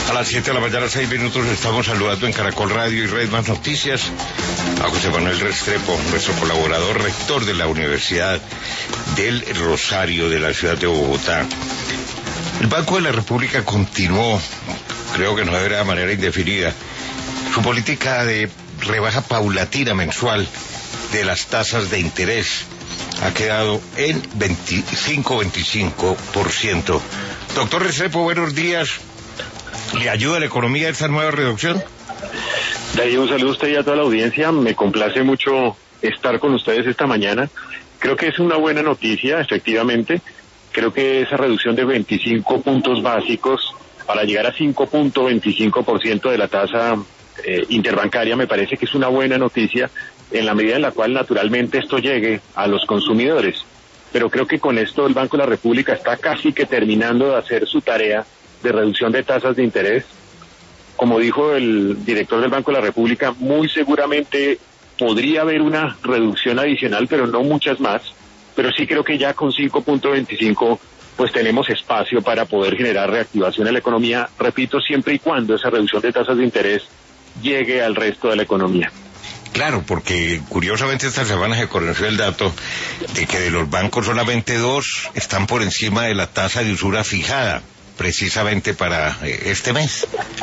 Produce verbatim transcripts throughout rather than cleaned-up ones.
A las siete de la mañana, seis minutos, estamos saludando en Caracol Radio y Red Más Noticias a José Manuel Restrepo, nuestro colaborador rector de la Universidad del Rosario de la ciudad de Bogotá. El Banco de la República continuó, creo que no de manera indefinida, su política de rebaja paulatina mensual de las tasas de interés. Ha quedado en veinticinco a veinticinco por ciento. Doctor Restrepo, buenos días. ¿Le ayuda la economía esta nueva reducción? Darío, un saludo a usted y a toda la audiencia. Me complace mucho estar con ustedes esta mañana. Creo que es una buena noticia, efectivamente. Creo que esa reducción de veinticinco puntos básicos para llegar a cinco punto veinticinco por ciento de la tasa eh, interbancaria me parece que es una buena noticia en la medida en la cual naturalmente esto llegue a los consumidores. Pero creo que con esto el Banco de la República está casi que terminando de hacer su tarea de reducción de tasas de interés. Como dijo el director del Banco de la República, muy seguramente podría haber una reducción adicional, pero no muchas más. Pero sí creo que ya con cinco punto veinticinco pues tenemos espacio para poder generar reactivación en la economía, repito, siempre y cuando esa reducción de tasas de interés llegue al resto de la economía. Claro, porque curiosamente esta semana se conoció el dato de que de los bancos solamente dos están por encima de la tasa de usura fijada, precisamente para este mes.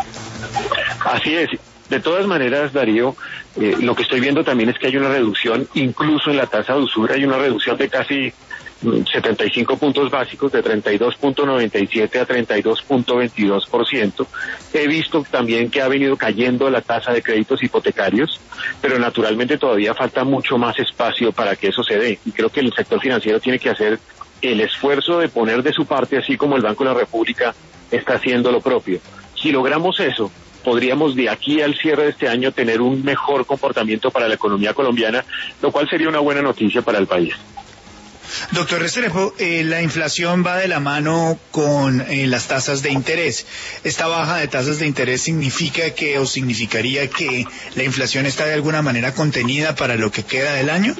Así es. De todas maneras, Darío, eh, lo que estoy viendo también es que hay una reducción, incluso en la tasa de usura, hay una reducción de casi setenta y cinco puntos básicos, de treinta y dos punto noventa y siete a treinta y dos punto veintidós por ciento. He visto también que ha venido cayendo la tasa de créditos hipotecarios, pero naturalmente todavía falta mucho más espacio para que eso se dé. Y creo que el sector financiero tiene que hacer el esfuerzo de poner de su parte, así como el Banco de la República está haciendo lo propio. Si logramos eso, podríamos de aquí al cierre de este año tener un mejor comportamiento para la economía colombiana, lo cual sería una buena noticia para el país. Doctor Restrepo, eh, la inflación va de la mano con eh, las tasas de interés. ¿Esta baja de tasas de interés significa que o significaría que la inflación está de alguna manera contenida para lo que queda del año?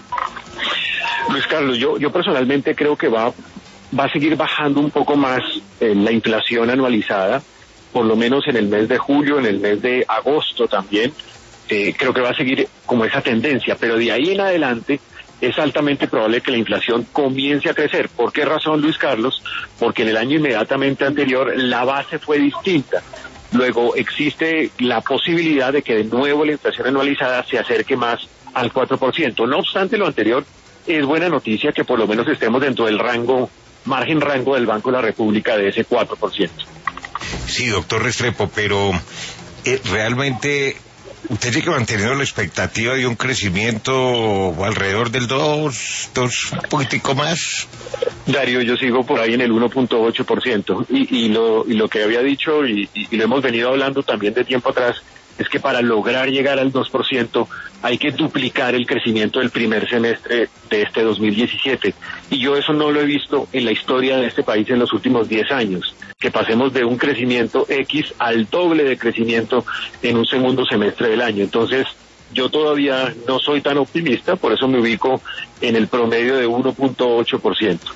Luis Carlos, yo, yo personalmente creo que va, va a seguir bajando un poco más eh, la inflación anualizada, por lo menos en el mes de julio, en el mes de agosto también. Eh, creo que va a seguir como esa tendencia, pero de ahí en adelante es altamente probable que la inflación comience a crecer. ¿Por qué razón, Luis Carlos? Porque en el año inmediatamente anterior la base fue distinta. Luego existe la posibilidad de que de nuevo la inflación anualizada se acerque más al cuatro por ciento. No obstante lo anterior, es buena noticia que por lo menos estemos dentro del rango, margen rango del Banco de la República de ese cuatro por ciento. Sí, doctor Restrepo, pero eh, realmente usted sigue manteniendo la expectativa de un crecimiento alrededor del dos, dos, un poquitico más. Darío, yo sigo por ahí en el uno punto ocho por ciento y, y, lo, y lo que había dicho y, y, y lo hemos venido hablando también de tiempo atrás es que para lograr llegar al dos por ciento hay que duplicar el crecimiento del primer semestre de este dos mil diecisiete. Y yo eso no lo he visto en la historia de este país en los últimos diez años, que pasemos de un crecimiento X al doble de crecimiento en un segundo semestre del año. Entonces, yo todavía no soy tan optimista, por eso me ubico en el promedio de uno punto ocho por ciento.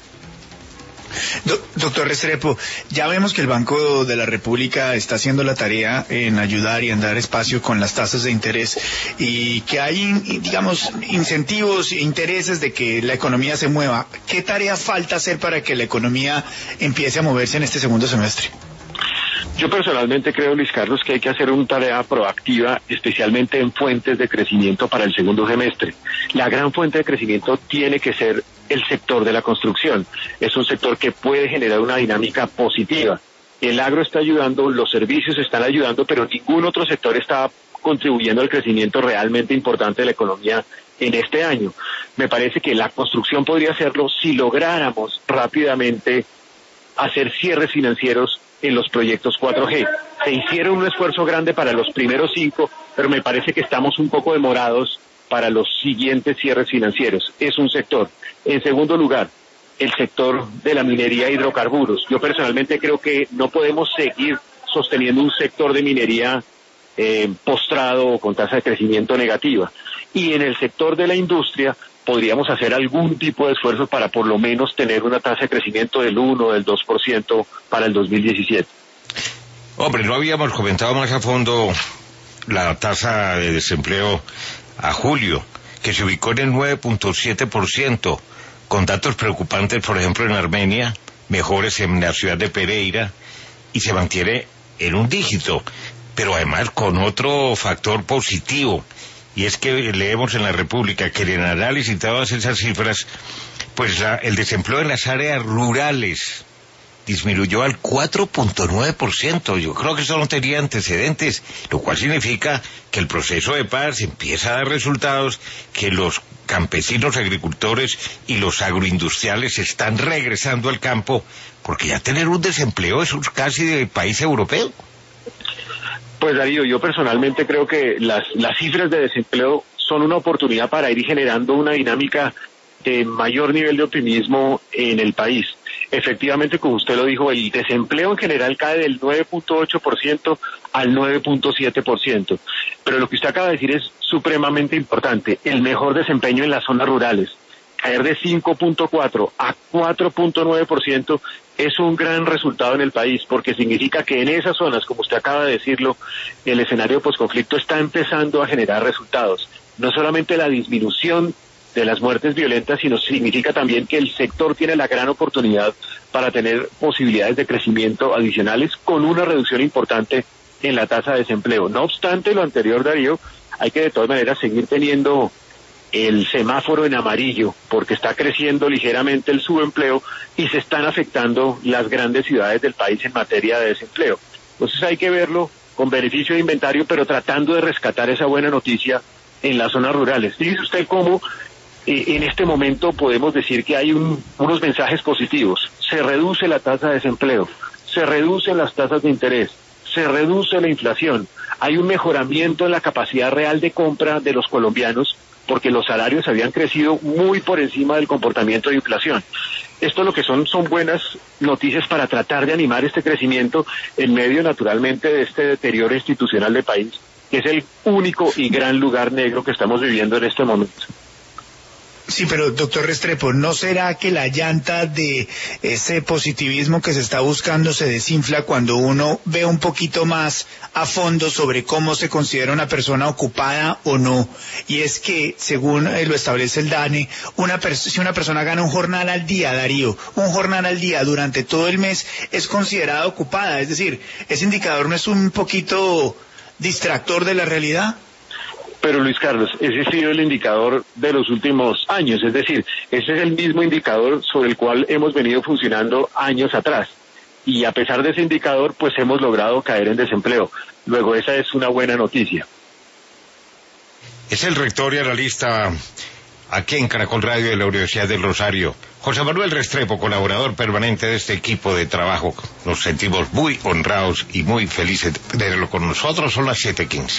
Do, doctor Restrepo, ya vemos que el Banco de la República está haciendo la tarea en ayudar y en dar espacio con las tasas de interés y que hay, digamos, incentivos e intereses de que la economía se mueva. ¿Qué tarea falta hacer para que la economía empiece a moverse en este segundo semestre? Yo personalmente creo, Luis Carlos, que hay que hacer una tarea proactiva, especialmente en fuentes de crecimiento para el segundo semestre. La gran fuente de crecimiento tiene que ser el sector de la construcción. Es un sector que puede generar una dinámica positiva. El agro está ayudando, los servicios están ayudando, pero ningún otro sector está contribuyendo al crecimiento realmente importante de la economía en este año. Me parece que la construcción podría hacerlo si lográramos rápidamente hacer cierres financieros en los proyectos cuatro G. Se hicieron un esfuerzo grande para los primeros cinco, pero me parece que estamos un poco demorados para los siguientes cierres financieros. Es un sector. En segundo lugar, el sector de la minería de hidrocarburos. Yo personalmente creo que no podemos seguir sosteniendo un sector de minería eh, postrado o con tasa de crecimiento negativa. Y en el sector de la industria podríamos hacer algún tipo de esfuerzo para por lo menos tener una tasa de crecimiento del uno o del dos por ciento para el dos mil diecisiete. Hombre, no habíamos comentado más a fondo la tasa de desempleo a julio, que se ubicó en el nueve punto siete por ciento, con datos preocupantes, por ejemplo, en Armenia, mejores en la ciudad de Pereira, y se mantiene en un dígito, pero además con otro factor positivo, y es que leemos en la República que en el análisis de todas esas cifras, pues la, el desempleo en las áreas rurales disminuyó al cuatro punto nueve por ciento. Yo creo que eso no tenía antecedentes, lo cual significa que el proceso de paz empieza a dar resultados, que los campesinos, agricultores y los agroindustriales están regresando al campo, porque ya tener un desempleo es casi de país europeo. Pues Darío, yo personalmente creo que las, las cifras de desempleo son una oportunidad para ir generando una dinámica de mayor nivel de optimismo en el país. Efectivamente, como usted lo dijo, el desempleo en general cae del nueve punto ocho por ciento al nueve punto siete por ciento. Pero lo que usted acaba de decir es supremamente importante. El mejor desempeño en las zonas rurales. Caer de cinco punto cuatro a cuatro punto nueve por ciento es un gran resultado en el país, porque significa que en esas zonas, como usted acaba de decirlo, el escenario posconflicto está empezando a generar resultados. No solamente la disminución de las muertes violentas, sino significa también que el sector tiene la gran oportunidad para tener posibilidades de crecimiento adicionales con una reducción importante en la tasa de desempleo. No obstante lo anterior, Darío, hay que de todas maneras seguir teniendo el semáforo en amarillo, porque está creciendo ligeramente el subempleo y se están afectando las grandes ciudades del país en materia de desempleo. Entonces hay que verlo con beneficio de inventario, pero tratando de rescatar esa buena noticia en las zonas rurales. Dice usted cómo eh, en este momento podemos decir que hay un, unos mensajes positivos. Se reduce la tasa de desempleo, se reducen las tasas de interés, se reduce la inflación, hay un mejoramiento en la capacidad real de compra de los colombianos, porque los salarios habían crecido muy por encima del comportamiento de inflación. Esto lo que son son buenas noticias para tratar de animar este crecimiento en medio, naturalmente, de este deterioro institucional del país, que es el único y gran lugar negro que estamos viviendo en este momento. Sí, pero doctor Restrepo, ¿no será que la llanta de ese positivismo que se está buscando se desinfla cuando uno ve un poquito más a fondo sobre cómo se considera una persona ocupada o no? Y es que, según eh, lo establece el DANE, una si una persona gana un jornal al día, Darío, un jornal al día durante todo el mes, es considerada ocupada. Es decir, ¿ese indicador no es un poquito distractor de la realidad? Pero Luis Carlos, ese ha sido el indicador de los últimos años, es decir, ese es el mismo indicador sobre el cual hemos venido funcionando años atrás. Y a pesar de ese indicador, pues hemos logrado caer en desempleo. Luego, esa es una buena noticia. Es el rector y analista aquí en Caracol Radio de la Universidad del Rosario, José Manuel Restrepo, colaborador permanente de este equipo de trabajo. Nos sentimos muy honrados y muy felices de tenerlo con nosotros. Son las siete quince.